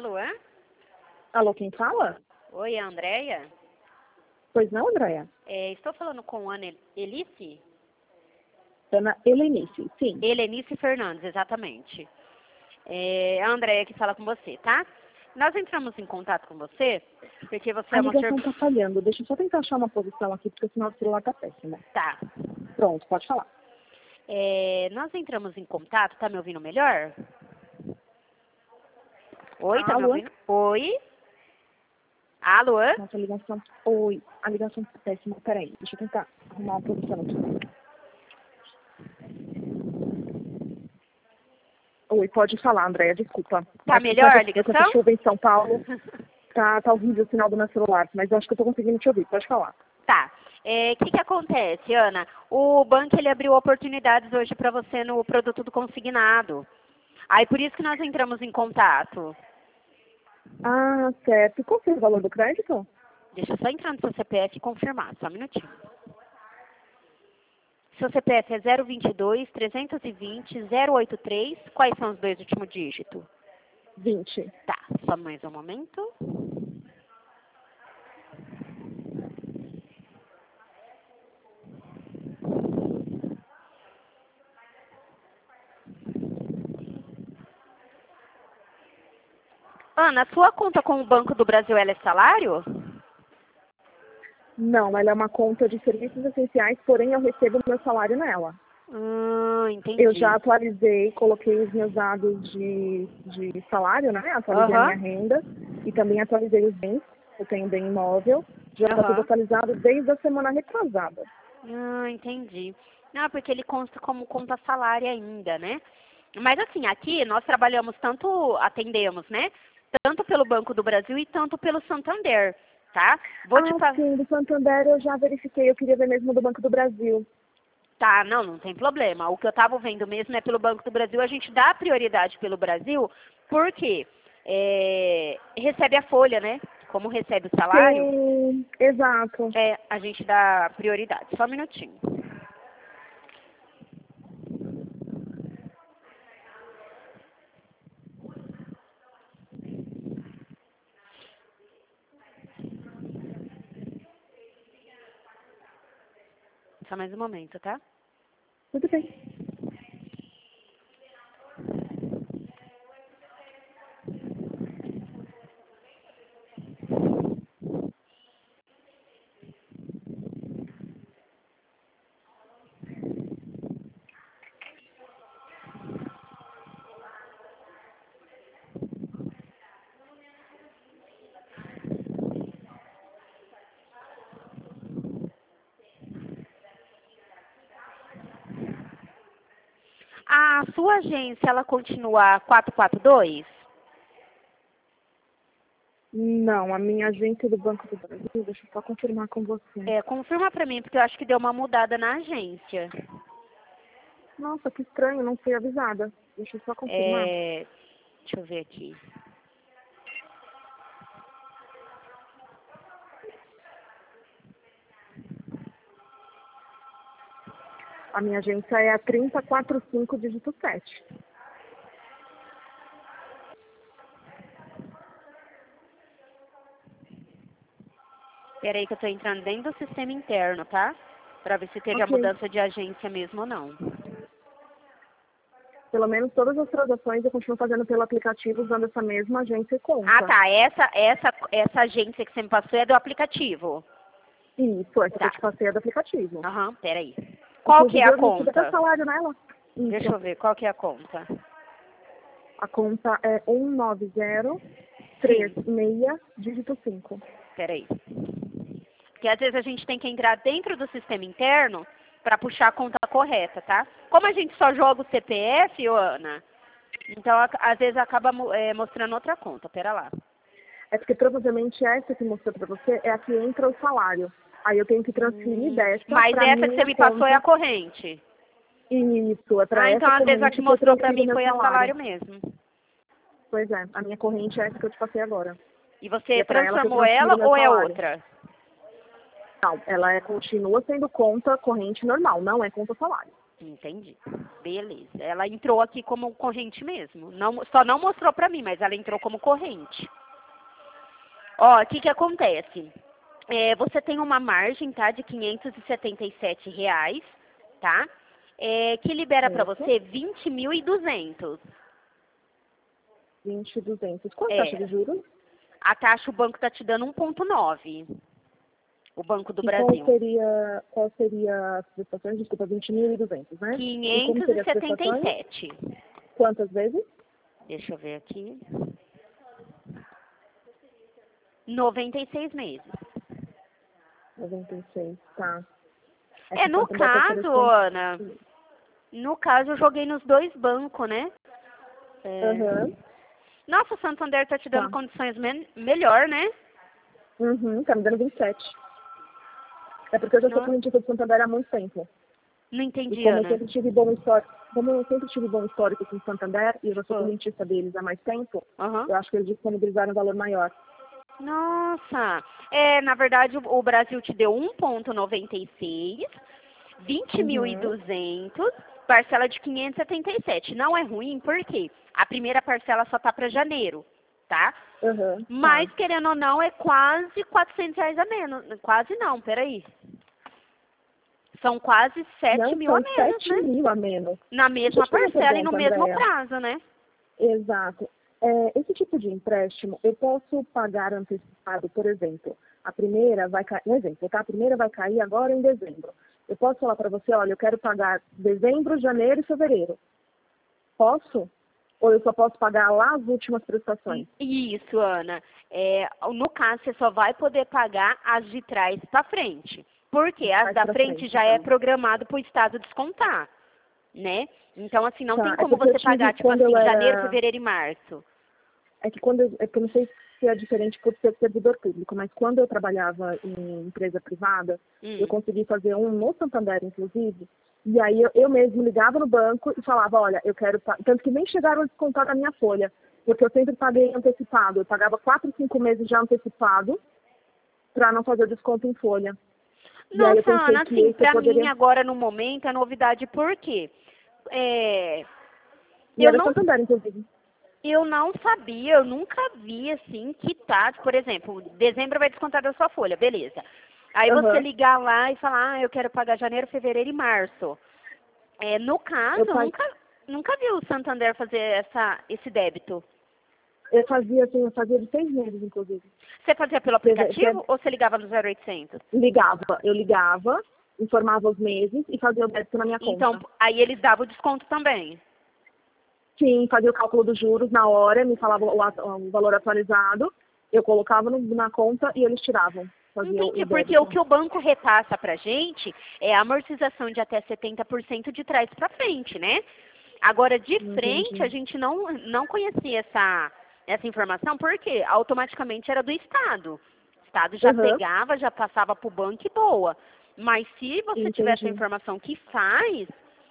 Alô? Alô, quem fala? Oi, a Andréia? Pois não, Andréia? Estou falando com Ana Elice? Ana Helenice, sim. Helenice Fernandes, exatamente. A Andréia que fala com você, tá? Nós entramos em contato com você porque você A é uma ligação tá falhando. Deixa eu só tentar achar uma posição aqui, porque senão o celular tá péssimo. Tá. Pronto, pode falar. Nós entramos em contato, tá me ouvindo melhor? Oi, tá me Alô? ouvindo? Oi? Alô? Nossa, a ligação... Oi, a ligação tá péssima. Peraí, deixa eu tentar arrumar uma posição aqui. Oi, pode falar, Andréia, desculpa. Tá Acho que melhor a com ligação? essa chuva em São Paulo, tá horrível o sinal do meu celular, mas eu acho que eu tô conseguindo te ouvir, pode falar. Tá. O que acontece, Ana? O banco ele abriu oportunidades hoje para você no produto do consignado. Aí por isso que nós entramos em contato. Ah, certo. Qual que é o valor do crédito? Deixa eu só entrar no seu CPF e confirmar, só um minutinho. Seu CPF é 022-320-083. Quais são os dois últimos dígitos? 20. Tá, só mais um momento. Ana, a sua conta com o Banco do Brasil ela é salário? Não, ela é uma conta de serviços essenciais, porém eu recebo meu salário nela. Entendi. Eu já atualizei, coloquei os meus dados de salário, né? Atualizei a minha renda e também atualizei os bens. Eu tenho bem imóvel. Já está tudo atualizado desde a semana retrasada. Entendi. Não, porque ele consta como conta salário ainda, né? Mas assim, aqui nós trabalhamos atendemos, né? Tanto pelo Banco do Brasil e tanto pelo Santander, tá? Sim, do Santander eu já verifiquei, eu queria ver mesmo do Banco do Brasil. Tá, não tem problema. O que eu estava vendo mesmo é pelo Banco do Brasil. A gente dá prioridade pelo Brasil porque recebe a folha, né? Como recebe o salário. Sim, exato. A gente dá prioridade. Só um minutinho. Só mais um momento, tá? Tudo bem. A sua agência, ela continua 442? Não, a minha agência do Banco do Brasil, deixa eu só confirmar com você. Confirma pra mim, porque eu acho que deu uma mudada na agência. Nossa, que estranho, não fui avisada. Deixa eu só confirmar. Deixa eu ver aqui. A minha agência é a 3045, dígito 7. Peraí que eu tô entrando dentro do sistema interno, tá? Pra ver se teve a mudança de agência mesmo ou não. Pelo menos todas as transações eu continuo fazendo pelo aplicativo usando essa mesma agência e conta. Ah, tá. Essa agência que você me passou é do aplicativo. Isso, essa que eu te passei é do aplicativo. Peraí. Qual que é a conta? Até salário nela. Isso. Deixa eu ver, qual que é a conta? A conta é 19036, dígito 5. Peraí. Porque às vezes a gente tem que entrar dentro do sistema interno para puxar a conta correta, tá? Como a gente só joga o CPF, Ana, então às vezes acaba mostrando outra conta. Pera lá. É porque provavelmente essa que mostrou para você é a que entra o salário. Aí eu tenho que transferir dessa. Mas essa que você me passou é a corrente. Isso, é para essa então às vezes a que mostrou para mim foi a salário mesmo. Pois é, a minha corrente é essa que eu te passei agora. E você transformou ela ou é outra? Não, ela continua sendo conta corrente normal, não é conta salário. Entendi. Beleza. Ela entrou aqui como corrente mesmo. Não, só não mostrou pra mim, mas ela entrou como corrente. Ó, o que que acontece? Você tem uma margem, tá, de R$ 577, tá? Que libera pra Certo. você 20.200. 20.200. Qual a taxa de juros? A taxa o banco tá te dando 1,9. O Banco do E Brasil. qual seria as prestações? Desculpa, 20.200, né? E como seria as prestações? 577. Quantas vezes? Deixa eu ver aqui. 96 meses. 96, tá. No caso, Ana, no caso eu joguei nos dois bancos, né? Nossa, o Santander tá te dando condições melhor, né? Tá me dando 27. É porque eu já sou cliente do Santander há muito tempo. Não entendi, e como Ana. eu sempre tive bom histórico com o Santander, e eu já sou clientista deles há mais tempo, eu acho que eles disponibilizaram um valor maior. Nossa, na verdade o Brasil te deu 1,96, 20.200, parcela de 577. Não é ruim, por quê? A primeira parcela só tá para janeiro, tá? Mas, querendo ou não, é quase R$ 400 a menos. Quase não, peraí. São quase 7 mil a menos, 7 mil a menos. Na mesma parcela e no mesmo prazo, né? Exato. Esse tipo de empréstimo, eu posso pagar antecipado, por exemplo. A primeira vai cair, um exemplo, tá? A primeira vai cair agora em dezembro. Eu posso falar para você, olha, eu quero pagar dezembro, janeiro e fevereiro. Posso? Ou eu só posso pagar lá as últimas prestações? Isso, Ana. No caso, você só vai poder pagar as de trás para frente. Porque as da frente já é programado para o Estado descontar, né? Então, assim, não tem como você pagar, tipo assim, janeiro, fevereiro e março. É que eu não sei se é diferente por ser servidor público, mas quando eu trabalhava em empresa privada, eu consegui fazer um no Santander, inclusive, e aí eu mesmo ligava no banco e falava, olha, eu quero... Tanto que nem chegaram a descontar da minha folha, porque eu sempre paguei antecipado. Eu pagava 4, 5 meses já antecipado para não fazer desconto em folha. Nossa, Ana, assim, pra mim agora no momento é novidade, por quê? Eu não... Santander, inclusive. Eu não sabia, eu nunca vi assim, que tá, por exemplo, dezembro vai descontar da sua folha, beleza. Aí você ligar lá e falar, eu quero pagar janeiro, fevereiro e março. No caso, eu nunca vi o Santander fazer esse débito. Eu fazia de 6 meses, inclusive. Você fazia pelo aplicativo ou você ligava no 0800? Eu ligava, informava os meses e fazia o débito na minha conta. Então, aí eles davam o desconto também? Sim, fazia o cálculo dos juros na hora, me falava o valor atualizado, eu colocava na conta e eles tiravam. Entendi, porque o que o banco repassa pra gente é a amortização de até 70% de trás pra frente, né? Agora, de frente, a gente não conhecia essa informação, porque automaticamente era do Estado. O Estado já pegava, já passava pro banco e boa. Mas se você tiver essa informação que faz...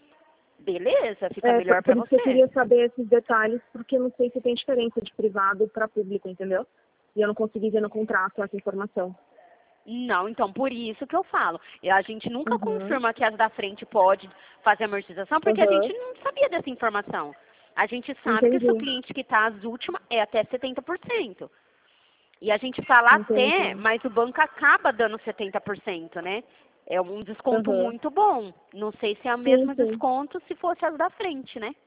Beleza, fica melhor para você. Eu queria saber esses detalhes, porque eu não sei se tem diferença de privado para público, entendeu? E eu não consegui ver no contrato essa informação. Não, então por isso que eu falo. A gente nunca confirma que as da frente pode fazer amortização, porque a gente não sabia dessa informação. A gente sabe que o seu cliente que está às últimas é até 70%. E a gente fala até, mas o banco acaba dando 70%, né? É um desconto muito bom. Não sei se é o mesmo desconto se fosse as da frente, né?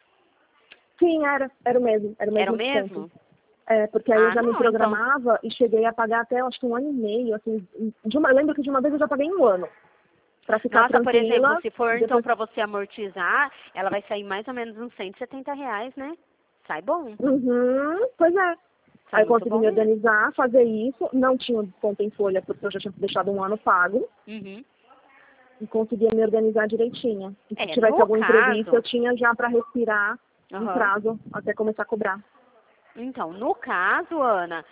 Sim, era o mesmo. Era o mesmo? Porque aí eu já me programava e cheguei a pagar até, acho que 1 ano e meio. Assim, eu lembro que de uma vez eu já paguei 1 ano. Pra ficar tranquila. Por exemplo, se for então para você amortizar, ela vai sair mais ou menos uns R$ 170, né? Sai bom. Pois é. Aí eu consegui me organizar, fazer isso. Não tinha desconto em folha, porque eu já tinha deixado 1 ano pago. E conseguia me organizar direitinho. E se tivesse algum imprevisto, eu tinha já para respirar um prazo até começar a cobrar. Então, no caso, Ana,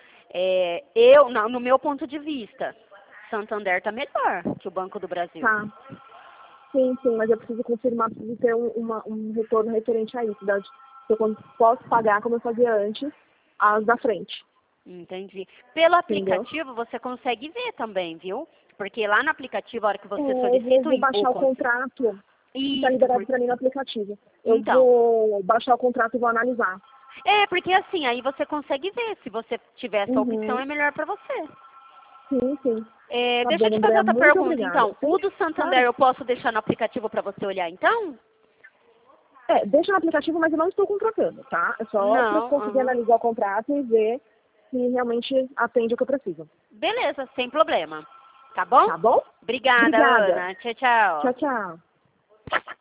no meu ponto de vista, Santander está melhor que o Banco do Brasil. Tá. Sim, mas eu preciso confirmar, preciso ter um retorno referente a isso. Se eu posso pagar como eu fazia antes, as da frente. Entendi. Pelo aplicativo você consegue ver também, viu? Porque lá no aplicativo, a hora que você solicita eu vou baixar o contrato. está liberado para mim no aplicativo. Eu vou baixar o contrato e vou analisar. Porque assim, aí você consegue ver. Se você tiver essa opção, é melhor para você. Sim, sim. Deixa eu te fazer outra pergunta, então. O do Santander eu posso deixar no aplicativo para você olhar, então? Deixa no aplicativo, mas eu não estou contratando, tá? É só para eu conseguir analisar o contrato e ver se realmente atende o que eu preciso. Beleza, sem problema. Tá bom? Tá bom? Obrigada, Ana. Tchau, tchau. Tchau, tchau.